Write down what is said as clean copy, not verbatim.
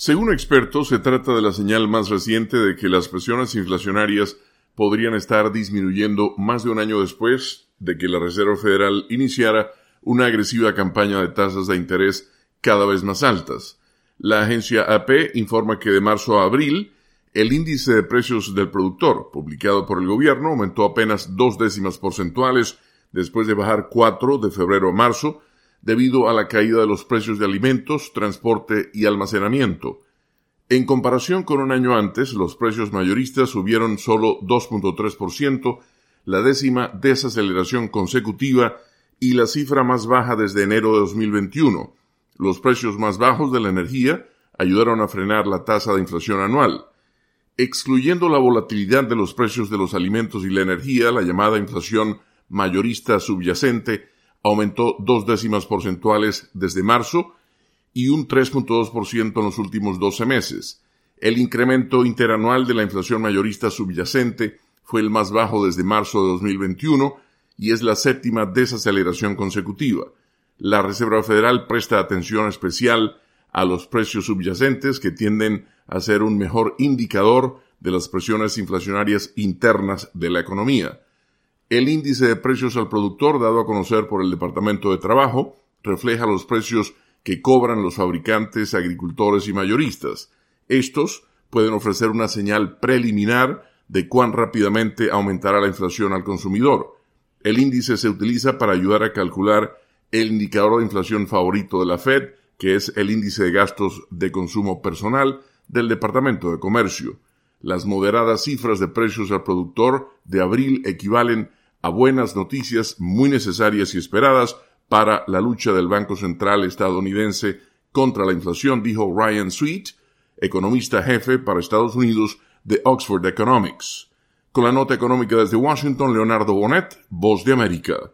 Según expertos, se trata de la señal más reciente de que las presiones inflacionarias podrían estar disminuyendo más de un año después de que la Reserva Federal iniciara una agresiva campaña de tasas de interés cada vez más altas. La agencia AP informa que de marzo a abril, el índice de precios del productor, publicado por el gobierno, aumentó apenas 2 décimas porcentuales después de bajar 4 de febrero a marzo, debido a la caída de los precios de alimentos, transporte y almacenamiento. En comparación con un año antes, los precios mayoristas subieron solo 2.3%, la 10ª desaceleración consecutiva y la cifra más baja desde enero de 2021. Los precios más bajos de la energía ayudaron a frenar la tasa de inflación anual. Excluyendo la volatilidad de los precios de los alimentos y la energía, la llamada inflación mayorista subyacente aumentó 2 décimas porcentuales desde marzo y un 3.2% en los últimos 12 meses. El incremento interanual de la inflación mayorista subyacente fue el más bajo desde marzo de 2021 y es la 7ª desaceleración consecutiva. La Reserva Federal presta atención especial a los precios subyacentes que tienden a ser un mejor indicador de las presiones inflacionarias internas de la economía. El índice de precios al productor, dado a conocer por el Departamento de Trabajo, refleja los precios que cobran los fabricantes, agricultores y mayoristas. Estos pueden ofrecer una señal preliminar de cuán rápidamente aumentará la inflación al consumidor. El índice se utiliza para ayudar a calcular el indicador de inflación favorito de la Fed, que es el índice de gastos de consumo personal del Departamento de Comercio. Las moderadas cifras de precios al productor de abril equivalen a buenas noticias muy necesarias y esperadas para la lucha del Banco Central estadounidense contra la inflación, dijo Ryan Sweet, economista jefe para Estados Unidos de Oxford Economics. Con la nota económica desde Washington, Leonardo Bonet, Voz de América.